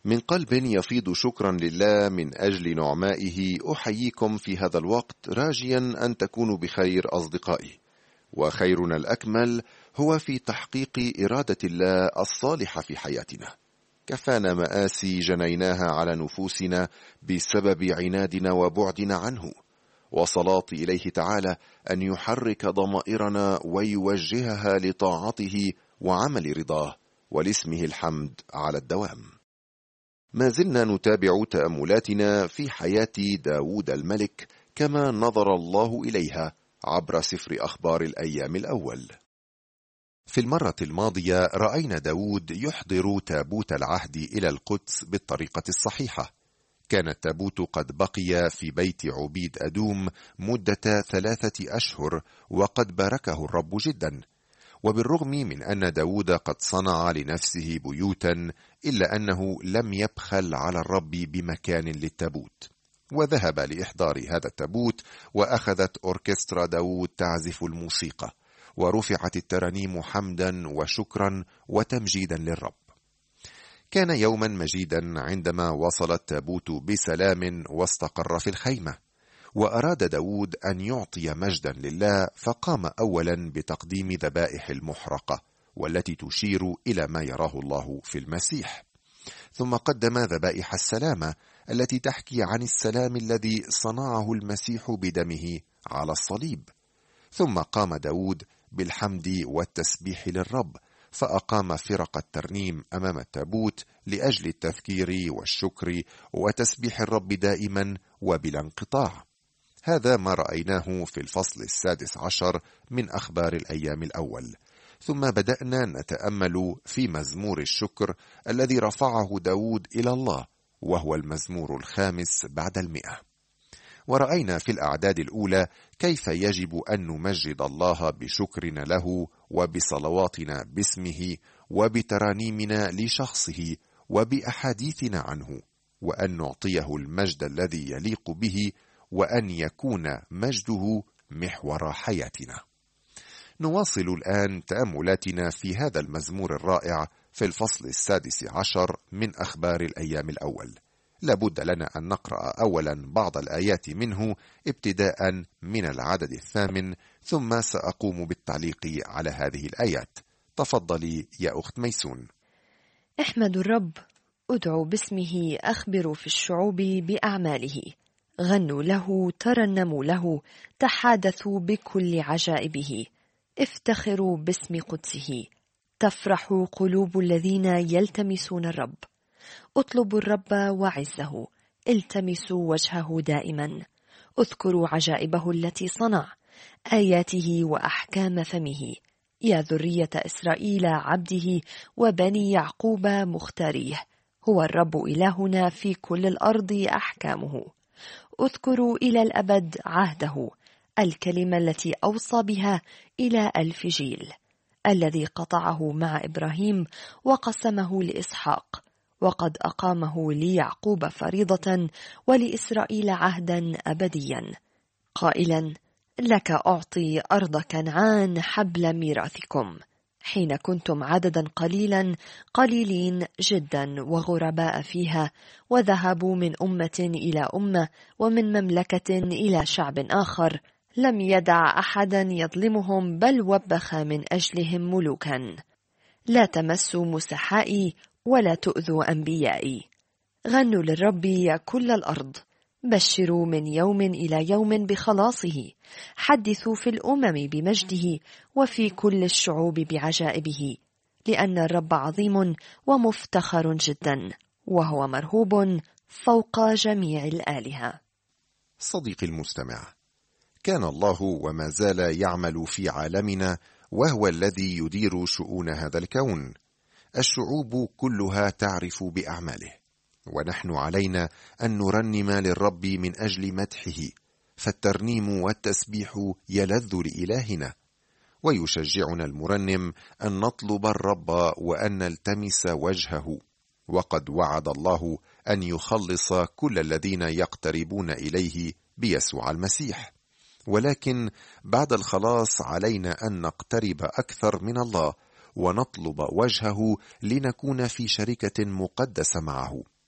من قلب يفيض شكرا لله من أجل نعمائه أحييكم في هذا الوقت راجيا أن تكونوا بخير أصدقائي، وخيرنا الأكمل هو في تحقيق إرادة الله الصالحة في حياتنا. كفانا مآسي جنيناها على نفوسنا بسبب عنادنا وبعدنا عنه، وصلاتي إليه تعالى أن يحرك ضمائرنا ويوجهها لطاعته وعمل رضاه، ولاسمه الحمد على الدوام. ما زلنا نتابع تأملاتنا في حياة داود الملك كما نظر الله إليها عبر سفر أخبار الأيام الأول. في المرة الماضية رأينا داود يحضر تابوت العهد إلى القدس بالطريقة الصحيحة. كان التابوت قد بقي في بيت عبيد أدوم مدة 3 أشهر، وقد باركه الرب جدا. وبالرغم من أن داود قد صنع لنفسه بيوتا، إلا أنه لم يبخل على الرب بمكان للتابوت، وذهب لإحضار هذا التابوت، وأخذت أوركسترا داود تعزف الموسيقى، ورفعت الترانيم حمدا وشكرا وتمجيدا للرب. كان يوما مجيدا عندما وصل التابوت بسلام واستقر في الخيمة، وأراد داود أن يعطي مجدا لله، فقام أولا بتقديم ذبائح المحرقة والتي تشير إلى ما يراه الله في المسيح، ثم قدم ذبائح السلامة التي تحكي عن السلام الذي صنعه المسيح بدمه على الصليب. ثم قام داود بالحمد والتسبيح للرب، فأقام فرق الترنيم أمام التابوت لأجل التذكير والشكر وتسبيح الرب دائما وبلا انقطاع. هذا ما رأيناه في الفصل 16 من أخبار الأيام الأول. ثم بدأنا نتأمل في مزمور الشكر الذي رفعه داود إلى الله، وهو المزمور 5 بعد 100. ورأينا في الأعداد الأولى كيف يجب أن نمجد الله بشكرنا له، وبصلواتنا باسمه، وبترانيمنا لشخصه، وبأحاديثنا عنه، وأن نعطيه المجد الذي يليق به، وأن يكون مجده محور حياتنا. نواصل الآن تأملاتنا في هذا المزمور الرائع في الفصل 16 من أخبار الأيام الأول. لابد لنا أن نقرأ أولا بعض الآيات منه ابتداء من العدد 8، ثم سأقوم بالتعليق على هذه الآيات. تفضلي يا أخت ميسون. احمدوا الرب، ادعوا باسمه، أخبروا في الشعوب بأعماله، غنوا له، ترنموا له، تحادثوا بكل عجائبه، افتخروا باسم قدسه، تفرح قلوب الذين يلتمسون الرب. اطلبوا الرب وعزه، التمسوا وجهه دائما، اذكروا عجائبه التي صنع، آياته وأحكام فمه، يا ذرية إسرائيل عبده وبني يعقوب مختاريه، هو الرب إلهنا في كل الأرض أحكامه. اذكروا إلى الأبد عهده، الكلمة التي أوصى بها إلى 1000 جيل، الذي قطعه مع إبراهيم وقسمه لإسحاق، وقد أقامه ليعقوب فريضة ولإسرائيل عهدا أبديا، قائلا: لك أعطي أرض كنعان حبل ميراثكم، حين كنتم عددا قليلين جدا وغرباء فيها، وذهبوا من أمة إلى أمة ومن مملكة إلى شعب آخر، لم يدع أحدا يظلمهم، بل وبخ من أجلهم ملوكا. لا تمسوا مسحائي ولا تؤذوا أنبيائي. غنوا للرب يا كل الأرض، بشروا من يوم إلى يوم بخلاصه، حدثوا في الأمم بمجده، وفي كل الشعوب بعجائبه، لأن الرب عظيم ومفتخر جدا، وهو مرهوب فوق جميع الآلهة. صديقي المستمع، كان الله وما زال يعمل في عالمنا، وهو الذي يدير شؤون هذا الكون. الشعوب كلها تعرف بأعماله، ونحن علينا أن نرنم للرب من أجل مدحه، فالترنيم والتسبيح يلذ لإلهنا، ويشجعنا المرنم أن نطلب الرب وأن نلتمس وجهه. وقد وعد الله أن يخلص كل الذين يقتربون إليه بيسوع المسيح، ولكن بعد الخلاص علينا أن نقترب أكثر من الله ونطلب وجهه لنكون في شركة مقدسة معه،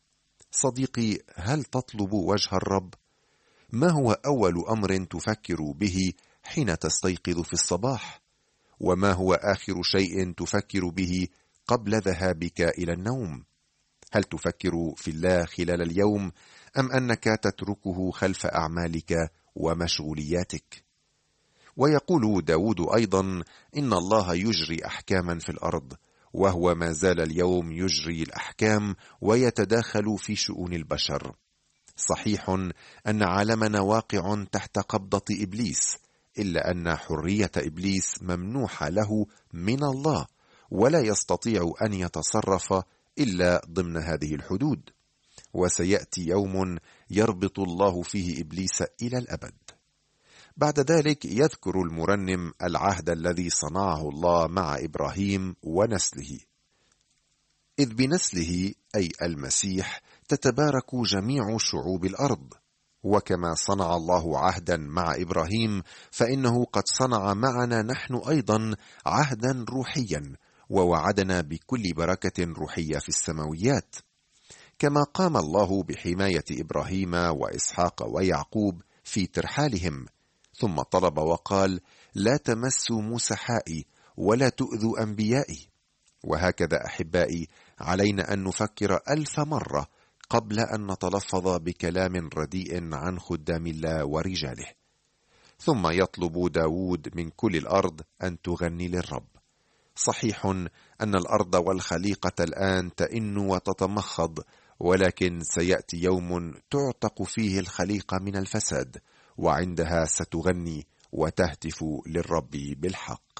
صديقي، هل تطلب وجه الرب؟ ما هو أول أمر تفكر به حين تستيقظ في الصباح؟ وما هو آخر شيء تفكر به قبل ذهابك إلى النوم؟ هل تفكر في الله خلال اليوم أم أنك تتركه خلف أعمالك ومشغولياتك؟ ويقول داود أيضا: إن الله يجري أحكاما في الأرض، وهو ما زال اليوم يجري الأحكام ويتداخل في شؤون البشر. صحيح أن عالمنا واقع تحت قبضة إبليس، إلا أن حرية إبليس ممنوحة له من الله، ولا يستطيع أن يتصرف إلا ضمن هذه الحدود. وسيأتي يوم يربط الله فيه إبليس إلى الأبد. بعد ذلك يذكر المرنم العهد الذي صنعه الله مع إبراهيم ونسله، إذ بنسله أي المسيح تتبارك جميع شعوب الأرض. وكما صنع الله عهدا مع إبراهيم، فإنه قد صنع معنا نحن أيضا عهدا روحيا، ووعدنا بكل بركة روحية في السماويات. كما قام الله بحماية إبراهيم وإسحاق ويعقوب في ترحالهم، ثم طلب وقال: لا تمسوا مسحائي ولا تؤذوا أنبيائي. وهكذا أحبائي، علينا أن نفكر 1000 مرة قبل أن نتلفظ بكلام رديء عن خدام الله ورجاله. ثم يطلب داود من كل الأرض أن تغني للرب. صحيح أن الأرض والخليقة الآن تئن وتتمخض، ولكن سيأتي يوم تعتق فيه الخليقة من الفساد، وعندها ستغني وتهتف للرب بالحق.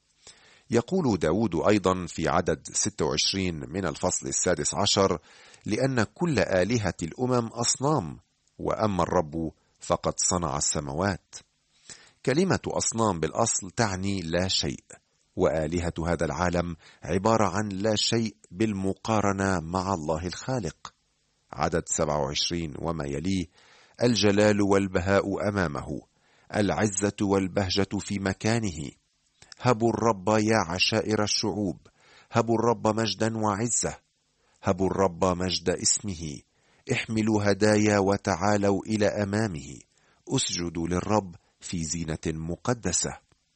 يقول داود أيضا في عدد 26 من الفصل 16: لأن كل آلهة الأمم أصنام، وأما الرب فقد صنع السماوات. كلمة أصنام بالأصل تعني لا شيء، وآلهة هذا العالم عبارة عن لا شيء بالمقارنة مع الله الخالق. عدد 27 وما يليه: الجلال والبهاء أمامه، العزة والبهجة في مكانه. هبوا الرب يا عشائر الشعوب، هبوا الرب مجدا وعزة، هبوا الرب مجد اسمه. احملوا هدايا وتعالوا إلى أمامه، اسجدوا للرب في زينة مقدسة.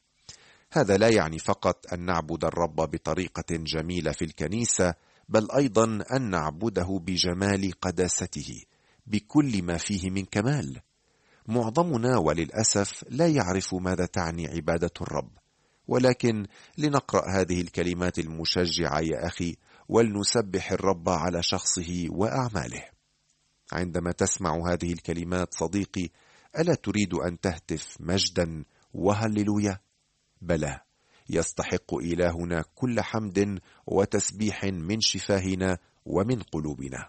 هذا لا يعني فقط أن نعبد الرب بطريقة جميلة في الكنيسة، بل أيضا أن نعبده بجمال قداسته بكل ما فيه من كمال. معظمنا وللأسف لا يعرف ماذا تعني عبادة الرب، ولكن لنقرأ هذه الكلمات المشجعة يا أخي، ولنسبح الرب على شخصه وأعماله. عندما تسمع هذه الكلمات صديقي، ألا تريد أن تهتف مجدا وهللويا؟ بلى، يستحق إلهنا كل حمد وتسبيح من شفاهنا ومن قلوبنا.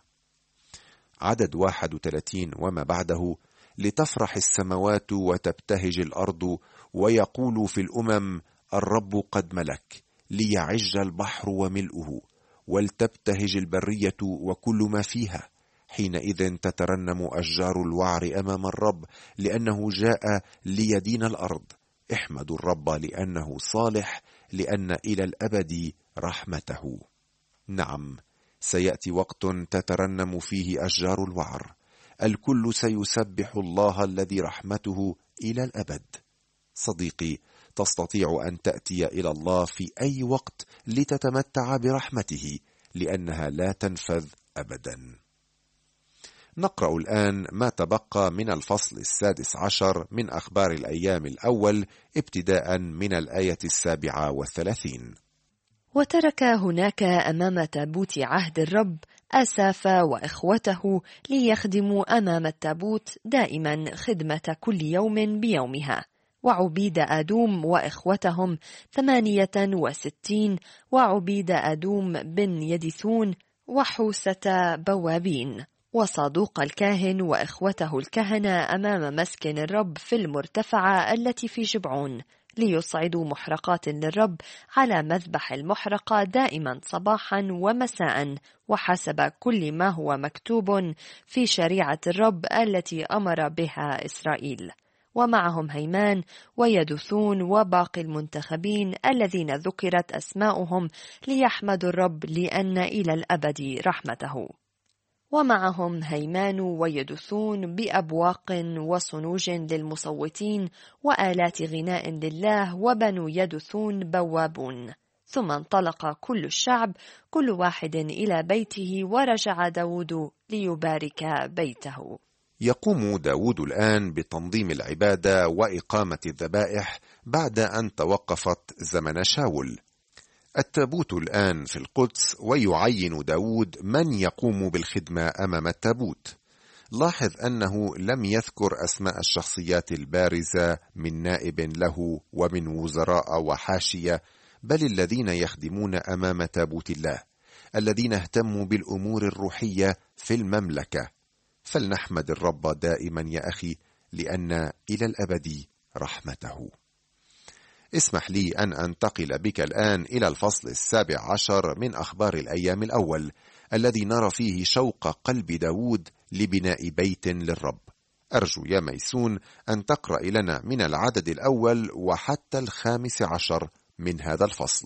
عدد 31 وما بعده: لتفرح السماوات وتبتهج الأرض، ويقول في الأمم: الرب قد ملك. ليعج البحر وملؤه، ولتبتهج البرية وكل ما فيها. حينئذ تترنم أشجار الوعر أمام الرب، لأنه جاء ليدين الأرض. احمدوا الرب لأنه صالح، لأن إلى الأبد رحمته. نعم، سيأتي وقت تترنم فيه أشجار الوعر. الكل سيسبح الله الذي رحمته إلى الأبد. صديقي، تستطيع أن تأتي إلى الله في أي وقت لتتمتع برحمته، لأنها لا تنفذ أبدا. نقرأ الآن ما تبقى من الفصل 16 من أخبار الأيام الأول، ابتداء من الآية 37. وترك هناك أمام تابوت عهد الرب آساف وإخوته ليخدموا أمام التابوت دائما خدمة كل يوم بيومها. وعبيد أدوم وإخوتهم 68، وعبيد أدوم بن يدثون، وحوسة بوابين، وصادوق الكاهن وإخوته الكهنة أمام مسكن الرب في المرتفعة التي في جبعون، ليصعدوا محرقات للرب على مذبح المحرقة دائما صباحا ومساء، وحسب كل ما هو مكتوب في شريعة الرب التي أمر بها إسرائيل. ومعهم هيمان ويدثون وباقي المنتخبين الذين ذكرت أسماؤهم، ليحمدوا الرب لأن إلى الأبد رحمته. ومعهم هيمان ويدثون بأبواق وصنوج للمصوتين وآلات غناء لله، وبنو يدثون بوابون. ثم انطلق كل الشعب كل واحد إلى بيته، ورجع داود ليبارك بيته. يقوم داود الآن بتنظيم العبادة وإقامة الذبائح بعد أن توقفت زمن شاول. التابوت الآن في القدس، ويعين داود من يقوم بالخدمة أمام التابوت. لاحظ أنه لم يذكر أسماء الشخصيات البارزة من نائب له ومن وزراء وحاشية، بل الذين يخدمون أمام تابوت الله، الذين اهتموا بالأمور الروحية في المملكة. فلنحمد الرب دائما يا أخي، لأن إلى الأبد رحمته. اسمح لي أن أنتقل بك الآن إلى الفصل 17 من أخبار الأيام الأول، الذي نرى فيه شوق قلب داود لبناء بيت للرب. أرجو يا ميسون أن تقرأ لنا من العدد الأول وحتى 15 من هذا الفصل.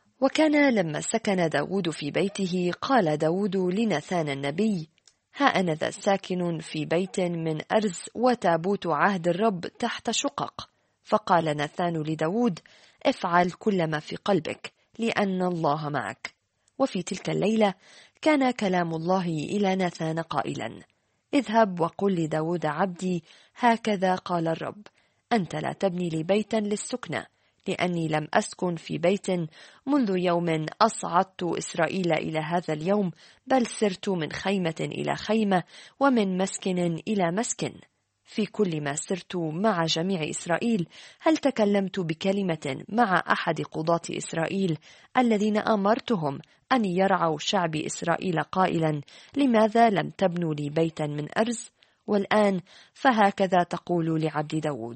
وكان لما سكن داود في بيته، قال داود لناثان النبي: ها أنا ذا ساكن في بيت من أرز، وتابوت عهد الرب تحت شقق. فقال ناثان لداود: افعل كل ما في قلبك، لأن الله معك. وفي تلك الليلة كان كلام الله إلى ناثان قائلا: اذهب وقل لداود عبدي: هكذا قال الرب، أنت لا تبني لي بيتا للسكنة، لأني لم أسكن في بيت منذ يوم أصعدت إسرائيل إلى هذا اليوم، بل سرت من خيمة إلى خيمة ومن مسكن إلى مسكن. في كل ما سرت مع جميع إسرائيل، هل تكلمت بكلمة مع أحد قضاة إسرائيل الذين أمرتهم أن يرعوا شعب إسرائيل قائلا: لماذا لم تبنوا لي بيتا من أرز؟ والآن فهكذا تقول لعبد داود: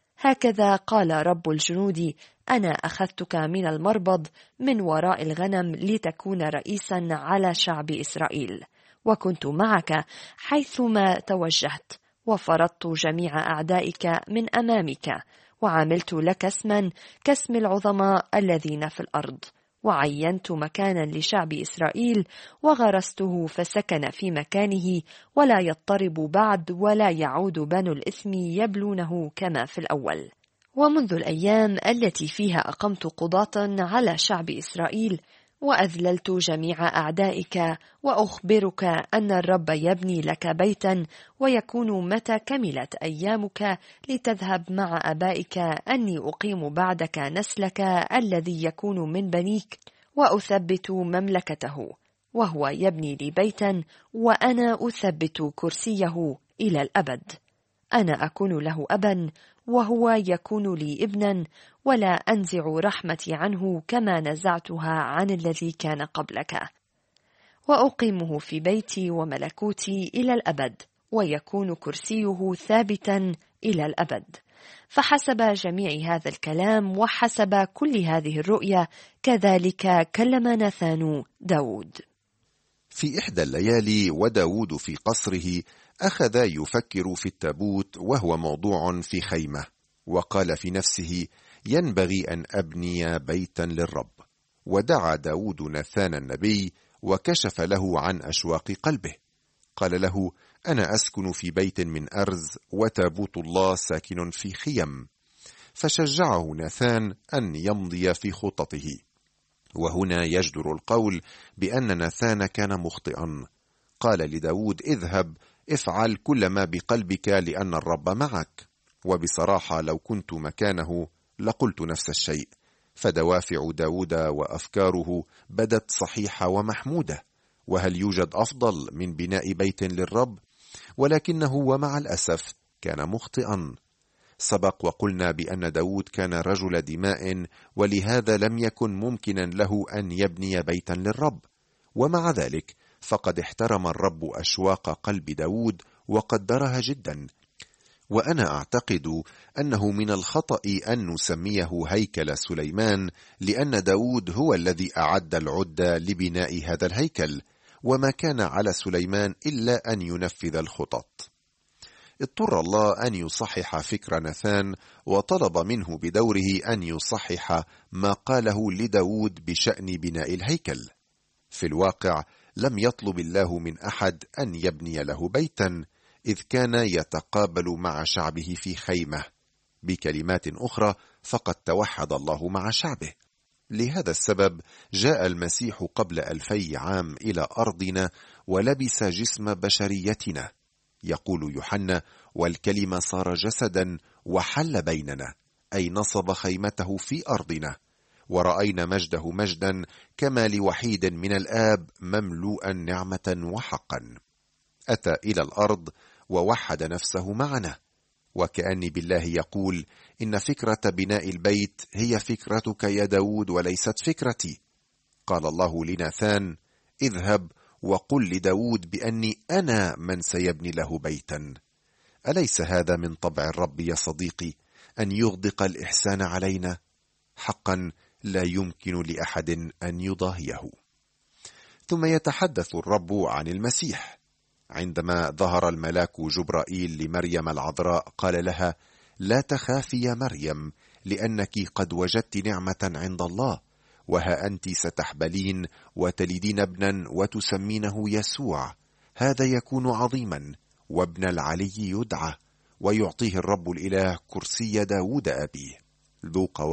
هكذا قال رب الجنود: أنا أخذتك من المربض من وراء الغنم لتكون رئيسا على شعب إسرائيل، وكنت معك حيثما توجهت، وفرضت جميع أعدائك من أمامك، وعملت لك اسما كاسم العظماء الذين في الأرض، وعينت مكانا لشعب إسرائيل وغرسته فسكن في مكانه، ولا يضطرب بعد ولا يعود بنو الإثم يبلونه كما في الأول. ومنذ الأيام التي فيها أقمت قضاة على شعب إسرائيل، وأذللت جميع أعدائك، وأخبرك أن الرب يبني لك بيتا، ويكون متى كملت أيامك لتذهب مع أبائك أني أقيم بعدك نسلك الذي يكون من بنيك، وأثبت مملكته، وهو يبني لي بيتا، وأنا أثبت كرسيه إلى الأبد. أنا أكون له أبا، وهو يكون لي ابنا، ولا أنزع رحمتي عنه كما نزعتها عن الذي كان قبلك. وأقيمه في بيتي وملكوتي إلى الأبد، ويكون كرسيه ثابتا إلى الأبد. فحسب جميع هذا الكلام وحسب كل هذه الرؤيا، كذلك كلم ناثان داود. في إحدى الليالي وداود في قصره، أخذ يفكر في التابوت وهو موضوع في خيمة، وقال في نفسه: ينبغي أن أبني بيتا للرب. ودعا داود ناثان النبي وكشف له عن أشواق قلبه. قال له: أنا أسكن في بيت من أرز، وتابوت الله ساكن في خيم. فشجعه ناثان أن يمضي في خطته. وهنا يجدر القول بأن ناثان كان مخطئا. قال لداود: اذهب افعل كل ما بقلبك، لأن الرب معك. وبصراحة لو كنت مكانه لقلت نفس الشيء، فدوافع داود وأفكاره بدت صحيحة ومحمودة. وهل يوجد أفضل من بناء بيت للرب؟ ولكنه ومع الأسف كان مخطئا. سبق وقلنا بأن داود كان رجل دماء، ولهذا لم يكن ممكنا له أن يبني بيتا للرب. ومع ذلك فقد احترم الرب أشواق قلب داود وقدرها جدا. وأنا أعتقد أنه من الخطأ أن نسميه هيكل سليمان، لأن داود هو الذي أعد العدة لبناء هذا الهيكل، وما كان على سليمان إلا أن ينفذ الخطط. اضطر الله أن يصحح فكر ناثان، وطلب منه بدوره أن يصحح ما قاله لداود بشأن بناء الهيكل. في الواقع لم يطلب الله من أحد أن يبني له بيتا، إذ كان يتقابل مع شعبه في خيمة. بكلمات أخرى، فقد توحد الله مع شعبه. لهذا السبب جاء المسيح قبل 2000 عام إلى أرضنا ولبس جسم بشريتنا. يقول يوحنا: والكلمة صار جسدا وحل بيننا، أي نصب خيمته في أرضنا، ورأينا مجده مجدا كما لوحيد من الآب مملوءا نعمة وحقا. أتى إلى الأرض ووحد نفسه معنا، وكأني بالله يقول: إن فكرة بناء البيت هي فكرتك يا داود وليست فكرتي. قال الله لناثان: اذهب وقل لداود بأني أنا من سيبني له بيتا. أليس هذا من طبع الرب يا صديقي، أن يغدق الإحسان علينا؟ حقا لا يمكن لأحد أن يضاهيه. ثم يتحدث الرب عن المسيح. عندما ظهر الملاك جبرائيل لمريم العذراء قال لها: لا تخافي يا مريم، لأنك قد وجدت نعمة عند الله، وها أنت ستحبلين وتلدين ابنا وتسمينه يسوع. هذا يكون عظيما، وابن العلي يدعى، ويعطيه الرب الإله كرسي داود أبيه. لوقا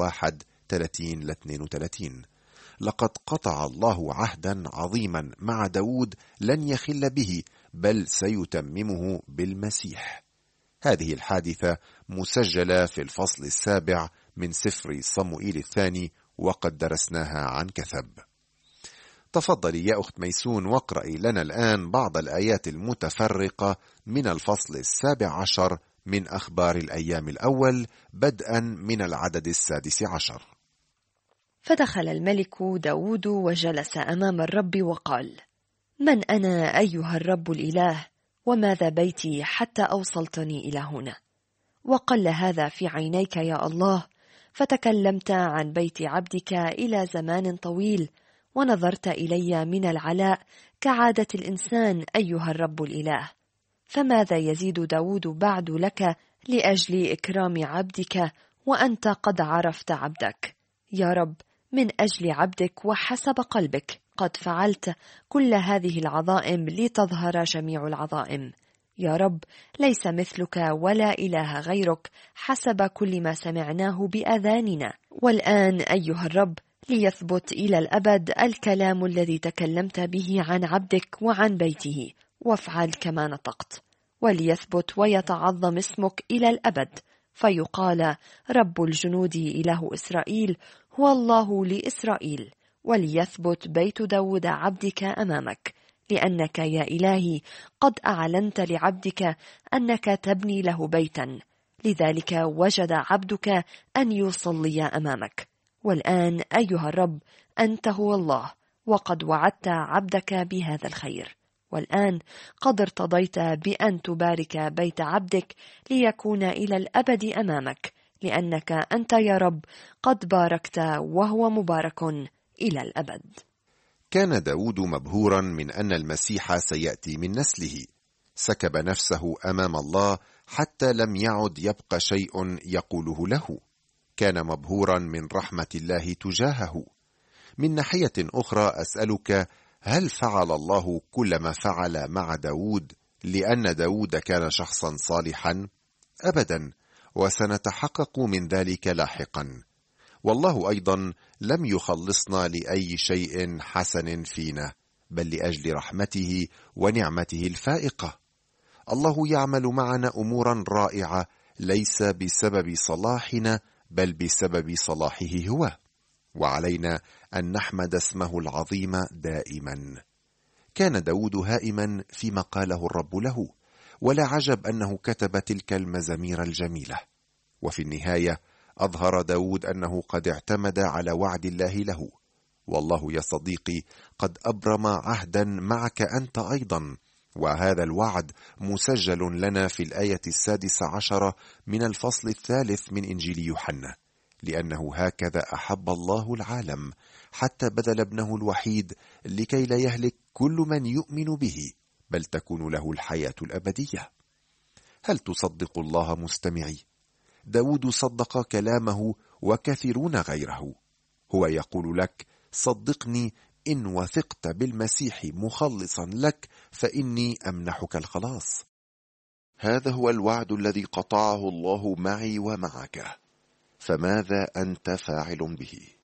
1:30-32. لقد قطع الله عهدا عظيما مع داود لن يخل به، بل سيتممه بالمسيح. هذه الحادثة مسجلة في الفصل 7 من سفر صموئيل الثاني، وقد درسناها عن كثب. تفضلي يا أخت ميسون واقرأي لنا الآن بعض الآيات المتفرقة من الفصل 17 من أخبار الأيام الأول، بدءا من العدد 16. فدخل الملك داود وجلس أمام الرب وقال: من أنا أيها الرب الإله، وماذا بيتي حتى أوصلتني إلى هنا؟ وقل هذا في عينيك يا الله، فتكلمت عن بيت عبدك إلى زمان طويل، ونظرت إلي من العلاء كعادة الإنسان أيها الرب الإله. فماذا يزيد داود بعد لك لأجل إكرام عبدك، وأنت قد عرفت عبدك؟ يا رب، من أجل عبدك وحسب قلبك قد فعلت كل هذه العظائم لتظهر جميع العظائم. يا رب، ليس مثلك ولا إله غيرك حسب كل ما سمعناه بآذاننا. والآن أيها الرب، ليثبت إلى الأبد الكلام الذي تكلمت به عن عبدك وعن بيته، وافعل كما نطقت. وليثبت ويتعظم اسمك إلى الأبد، فيقال: رب الجنود إله إسرائيل هو الله لإسرائيل. وليثبت بيت داود عبدك أمامك، لأنك يا إلهي قد أعلنت لعبدك أنك تبني له بيتا، لذلك وجد عبدك أن يصلي أمامك. والآن أيها الرب، أنت هو الله، وقد وعدت عبدك بهذا الخير. والآن قد ارتضيت بأن تبارك بيت عبدك ليكون إلى الأبد أمامك، لأنك أنت يا رب قد باركت، وهو مبارك إلى الأبد. كان داود مبهورا من أن المسيح سيأتي من نسله. سكب نفسه أمام الله حتى لم يعد يبقى شيء يقوله له. كان مبهورا من رحمة الله تجاهه. من ناحية أخرى أسألك: هل فعل الله كل ما فعل مع داود لأن داود كان شخصا صالحا؟ أبدا، وسنتحقق من ذلك لاحقا. والله أيضا لم يخلصنا لأي شيء حسن فينا، بل لأجل رحمته ونعمته الفائقة. الله يعمل معنا أمورا رائعة، ليس بسبب صلاحنا بل بسبب صلاحه هو، وعلينا أن نحمد اسمه العظيم دائما. كان داود هائما فيما قاله الرب له، ولا عجب أنه كتب تلك المزامير الجميلة. وفي النهاية أظهر داود أنه قد اعتمد على وعد الله له. والله يا صديقي قد أبرم عهدا معك أنت أيضا، وهذا الوعد مسجل لنا في الآية 16 من الفصل 3 من إنجيل يوحنا: لأنه هكذا أحب الله العالم حتى بذل ابنه الوحيد، لكي لا يهلك كل من يؤمن به، بل تكون له الحياة الأبدية. هل تصدق الله مستمعي؟ داود صدق كلامه وكثيرون غيره. هو يقول لك: صدقني إن وثقت بالمسيح مخلصا لك فإني أمنحك الخلاص. هذا هو الوعد الذي قطعه الله معي ومعك، فماذا أنت فاعل به؟